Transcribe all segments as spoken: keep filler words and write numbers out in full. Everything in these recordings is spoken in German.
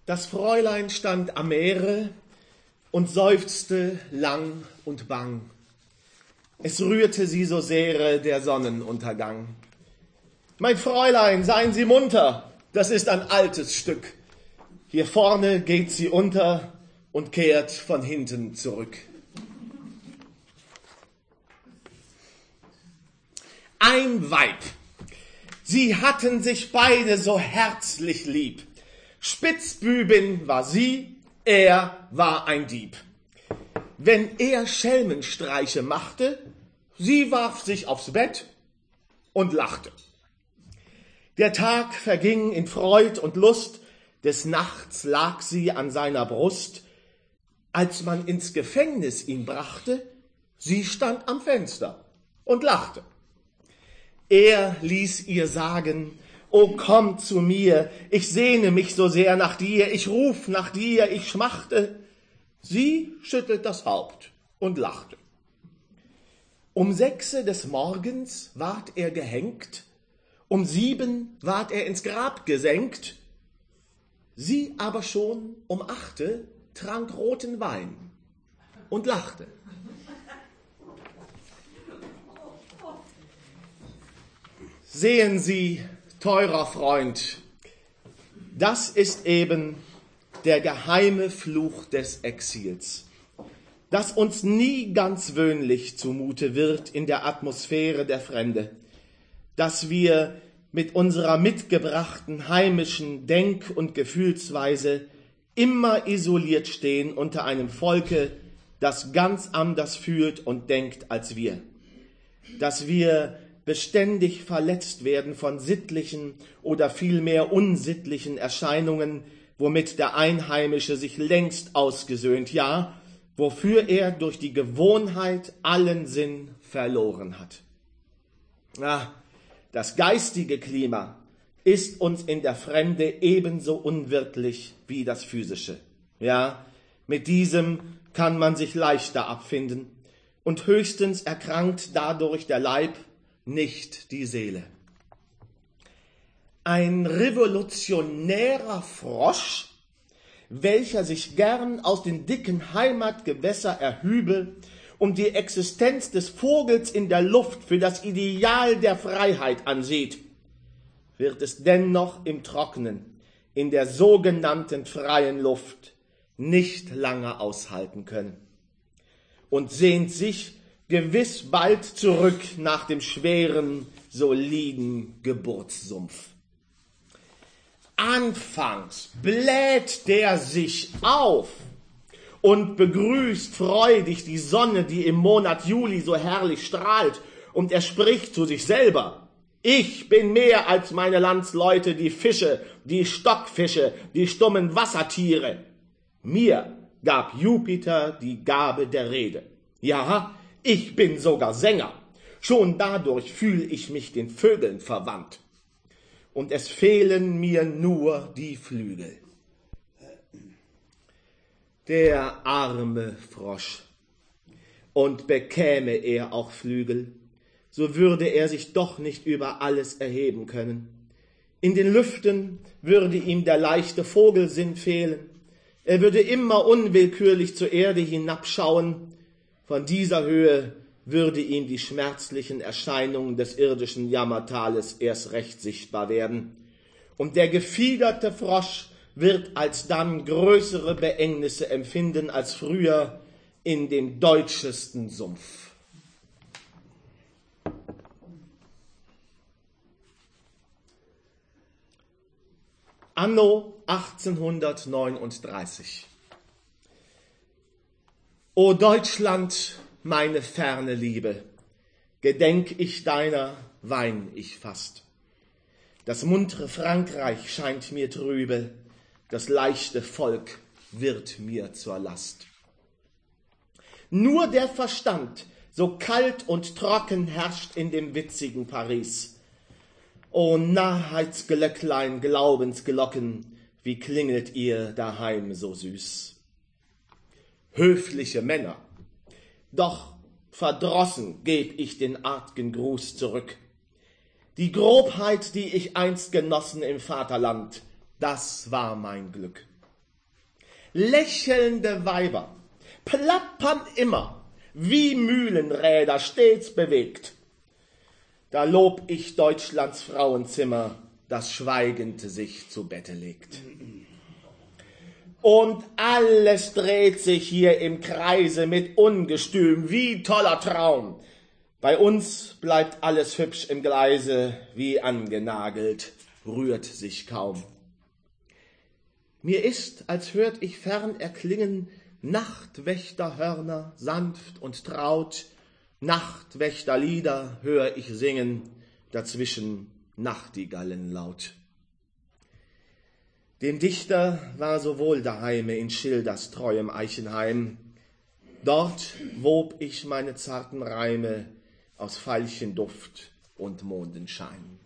Das Fräulein stand am Meere und seufzte lang und bang. Es rührte sie so sehr der Sonnenuntergang. Mein Fräulein, seien Sie munter, das ist ein altes Stück. Hier vorne geht sie unter und kehrt von hinten zurück. Ein Weib. Sie hatten sich beide so herzlich lieb. Spitzbübin war sie, er war ein Dieb. Wenn er Schelmenstreiche machte, sie warf sich aufs Bett und lachte. Der Tag verging in Freud und Lust, des Nachts lag sie an seiner Brust. Als man ins Gefängnis ihn brachte, sie stand am Fenster und lachte. Er ließ ihr sagen, O komm zu mir, ich sehne mich so sehr nach dir, ich ruf nach dir, ich schmachte. Sie schüttelt das Haupt und lachte. Um sechse des Morgens ward er gehängt, um sieben ward er ins Grab gesenkt. Sie aber schon um achte trank roten Wein und lachte. Sehen Sie, teurer Freund, das ist eben der geheime Fluch des Exils, dass uns nie ganz wöhnlich zumute wird in der Atmosphäre der Fremde, dass wir mit unserer mitgebrachten heimischen Denk- und Gefühlsweise immer isoliert stehen unter einem Volke, das ganz anders fühlt und denkt als wir, dass wir beständig verletzt werden von sittlichen oder vielmehr unsittlichen Erscheinungen, womit der Einheimische sich längst ausgesöhnt, ja, wofür er durch die Gewohnheit allen Sinn verloren hat. Ah, das geistige Klima ist uns in der Fremde ebenso unwirtlich wie das physische. Ja, mit diesem kann man sich leichter abfinden und höchstens erkrankt dadurch der Leib, nicht die Seele. Ein revolutionärer Frosch, welcher sich gern aus den dicken Heimatgewässer erhübe, um die Existenz des Vogels in der Luft für das Ideal der Freiheit ansieht, wird es dennoch im Trockenen, in der sogenannten freien Luft, nicht lange aushalten können und sehnt sich gewiss bald zurück nach dem schweren, soliden Geburtssumpf. Anfangs bläht der sich auf und begrüßt freudig die Sonne, die im Monat Juli so herrlich strahlt, und er spricht zu sich selber: Ich bin mehr als meine Landsleute, die Fische, die Stockfische, die stummen Wassertiere. Mir gab Jupiter die Gabe der Rede. Ja, ich bin sogar Sänger. Schon dadurch fühle ich mich den Vögeln verwandt. Und es fehlen mir nur die Flügel. Der arme Frosch. Und bekäme er auch Flügel, so würde er sich doch nicht über alles erheben können. In den Lüften würde ihm der leichte Vogelsinn fehlen. Er würde immer unwillkürlich zur Erde hinabschauen. Von dieser Höhe würde ihm die schmerzlichen Erscheinungen des irdischen Jammertales erst recht sichtbar werden. Und der gefiederte Frosch wird alsdann größere Beängnisse empfinden als früher in dem deutschesten Sumpf. Anno achtzehnhundertneununddreißig. O Deutschland, meine ferne Liebe, gedenk ich deiner, wein ich fast. Das muntere Frankreich scheint mir trübe, das leichte Volk wird mir zur Last. Nur der Verstand, so kalt und trocken, herrscht in dem witzigen Paris. O Narrheitsglöcklein, Glaubensglocken, wie klingelt ihr daheim so süß. Höfliche Männer, doch verdrossen geb ich den artgen Gruß zurück. Die Grobheit, die ich einst genossen im Vaterland, das war mein Glück. Lächelnde Weiber plappern immer, wie Mühlenräder stets bewegt. Da lob ich Deutschlands Frauenzimmer, das schweigend sich zu Bette legt. Und alles dreht sich hier im Kreise mit Ungestüm, wie toller Traum. Bei uns bleibt alles hübsch im Gleise, wie angenagelt, rührt sich kaum. Mir ist, als hört ich fern erklingen Nachtwächterhörner sanft und traut, Nachtwächterlieder hör ich singen, dazwischen Nachtigallen laut. Dem Dichter war so wohl daheime in Schilders treuem Eichenheim. Dort wob ich meine zarten Reime aus Veilchenduft und Mondenschein.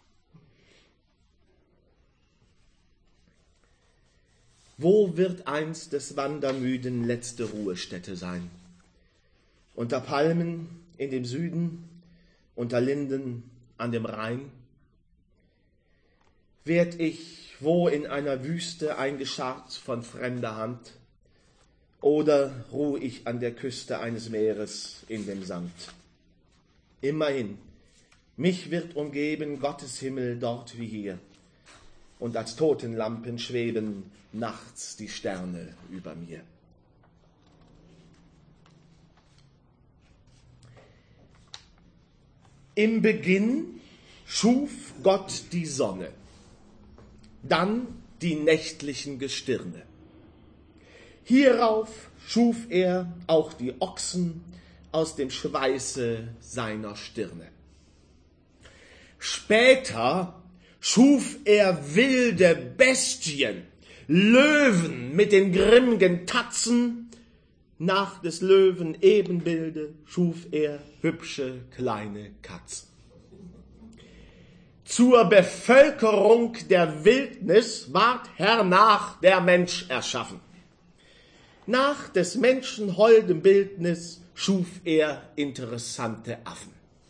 Wo wird einst des Wandermüden letzte Ruhestätte sein? Unter Palmen in dem Süden, unter Linden an dem Rhein? Werd ich wo in einer Wüste eingescharrt von fremder Hand, oder ruh ich an der Küste eines Meeres in dem Sand? Immerhin, mich wird umgeben Gottes Himmel dort wie hier, und als Totenlampen schweben nachts die Sterne über mir. Im Beginn schuf Gott die Sonne, dann die nächtlichen Gestirne. Hierauf schuf er auch die Ochsen aus dem Schweiße seiner Stirne. Später schuf er wilde Bestien, Löwen mit den grimmgen Tatzen. Nach des Löwen Ebenbilde schuf er hübsche kleine Katzen. Zur Bevölkerung der Wildnis ward hernach der Mensch erschaffen. Nach des Menschen holdem Bildnis schuf er interessante Affen.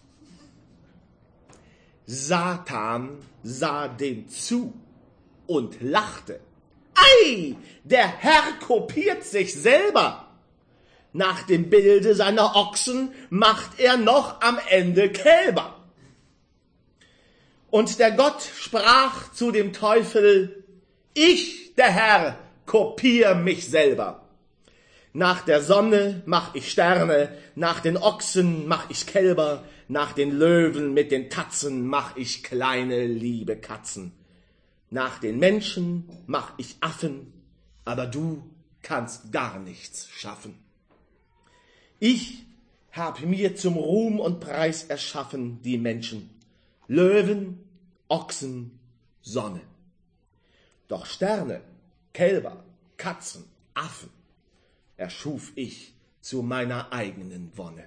Satan sah dem zu und lachte. Ei, der Herr kopiert sich selber. Nach dem Bilde seiner Ochsen macht er noch am Ende Kälber. Und der Gott sprach zu dem Teufel, ich, der Herr, kopier mich selber. Nach der Sonne mach ich Sterne, nach den Ochsen mach ich Kälber, nach den Löwen mit den Tatzen mach ich kleine, liebe Katzen. Nach den Menschen mach ich Affen, aber du kannst gar nichts schaffen. Ich hab mir zum Ruhm und Preis erschaffen die Menschen, Löwen, Ochsen, Sonne. Doch Sterne, Kälber, Katzen, Affen erschuf ich zu meiner eigenen Wonne.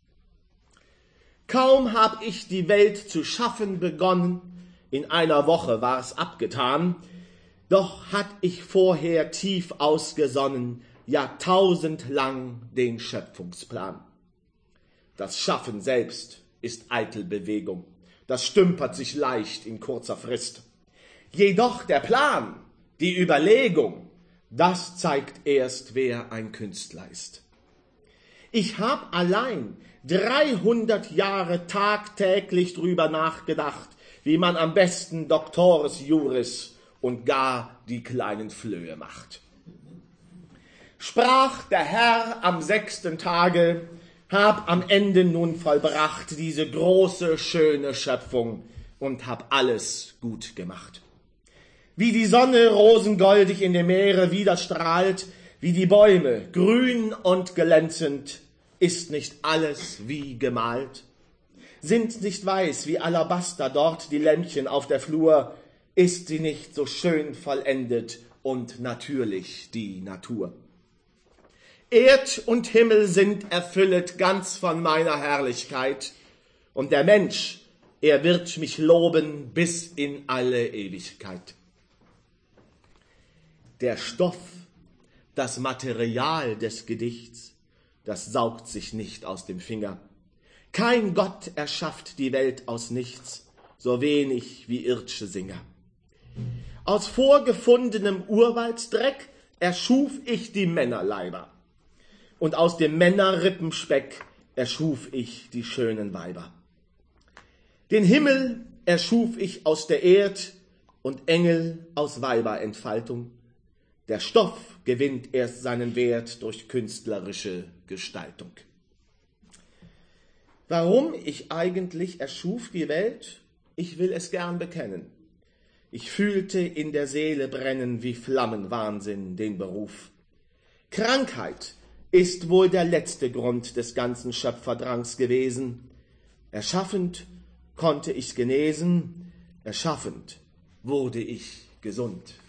Kaum hab ich die Welt zu schaffen begonnen, in einer Woche war's abgetan, doch hatt ich vorher tief ausgesonnen, jahrtausendlang den Schöpfungsplan. Das Schaffen selbst ist eitel Bewegung, das stümpert sich leicht in kurzer Frist. Jedoch der Plan, die Überlegung, das zeigt erst, wer ein Künstler ist. Ich hab allein dreihundert Jahre tagtäglich drüber nachgedacht, wie man am besten Doctores Juris und gar die kleinen Flöhe macht. Sprach der Herr am sechsten Tage, hab am Ende nun vollbracht diese große, schöne Schöpfung und hab alles gut gemacht. Wie die Sonne rosengoldig in dem Meere widerstrahlt, wie die Bäume grün und glänzend, ist nicht alles wie gemalt? Sind nicht weiß wie Alabaster dort die Lämpchen auf der Flur, ist sie nicht so schön vollendet und natürlich die Natur? Erd und Himmel sind erfüllet ganz von meiner Herrlichkeit, und der Mensch, er wird mich loben bis in alle Ewigkeit. Der Stoff, das Material des Gedichts, das saugt sich nicht aus dem Finger. Kein Gott erschafft die Welt aus nichts, so wenig wie ird'sche Singer. Aus vorgefundenem Urwaldsdreck erschuf ich die Männerleiber. Und aus dem Männerrippenspeck erschuf ich die schönen Weiber. Den Himmel erschuf ich aus der Erd und Engel aus Weiberentfaltung. Der Stoff gewinnt erst seinen Wert durch künstlerische Gestaltung. Warum ich eigentlich erschuf die Welt? Ich will es gern bekennen. Ich fühlte in der Seele brennen wie Flammenwahnsinn den Beruf. Krankheit ist wohl der letzte Grund des ganzen Schöpferdrangs gewesen. Erschaffend konnte ich's genesen, erschaffend wurde ich gesund.